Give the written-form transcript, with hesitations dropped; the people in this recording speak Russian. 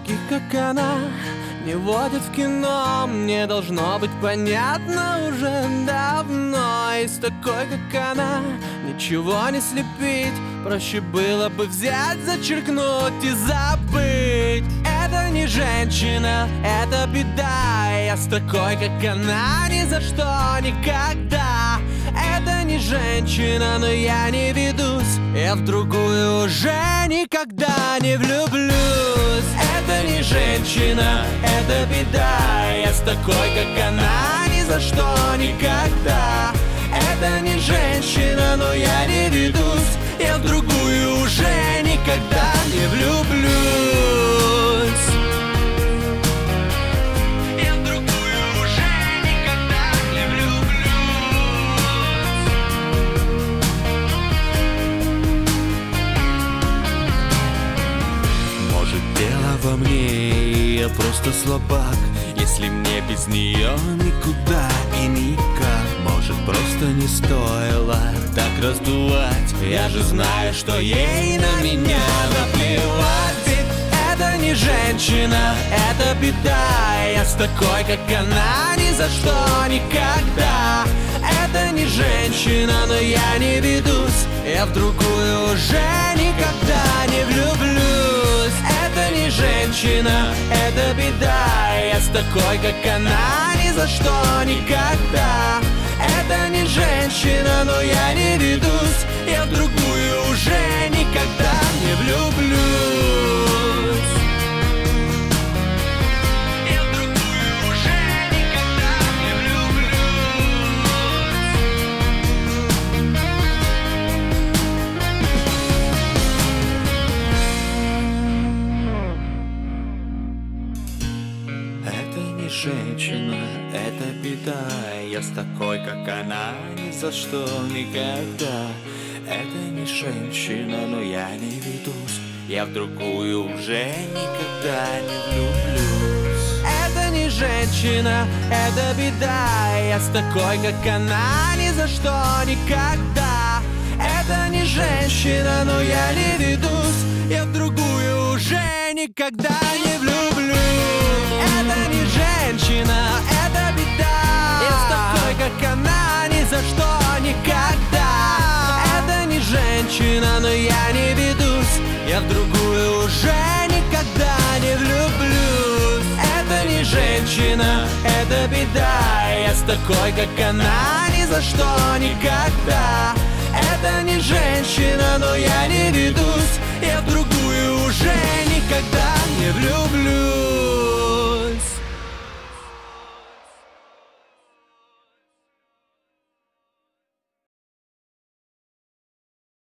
Таких, как она, не водят в кино. Мне должно быть понятно уже давно. И с такой, как она, ничего не слепить. Проще было бы взять, зачеркнуть и забыть. Это не женщина, это беда. Я с такой, как она, ни за что, никогда. Это не женщина, но я не ведусь. Я в другую уже никогда не влюблюсь. Это не женщина, это беда. Я с такой, как она, ни за что, никогда. Это не женщина, но я не ведусь. Я в другую уже никогда не влюблюсь. Я в другую уже никогда не влюблюсь. Может, дело во мне, я просто слабак. Если мне без нее никуда и никак. Может, просто не стоило так раздувать. Я же знаю, что ей на меня наплевать. Ведь это не женщина, это беда. Я с такой, как она, ни за что, никогда. Это не женщина, но я не ведусь. Я в другую уже никогда не влюблюсь. Это не женщина, это беда. Я с такой, как она, ни за что, никогда. Это не женщина, но я не ведусь. Я в другую уже никогда не влюблюсь. Я в другую уже никогда не влюблюсь. Это не женщина, это беда. Я с такой, как она, ни за что, никогда. Это не женщина, но я не ведусь. Я в другую уже никогда не влюблюсь. Это не женщина, это беда. Я с такой, как она, ни за что, никогда. Это не женщина, но я не ведусь. Я в другую уже никогда не влюблюсь. Это не женщина, это беда. Я с такой, как она, ни за что, никогда. Это не женщина, но я не ведусь. Я в другую уже никогда не влюблюсь. Это не женщина, это беда. Я с такой, как она, ни за что, никогда. Это не женщина, но я не ведусь. Я в другую уже никогда не влюблюсь.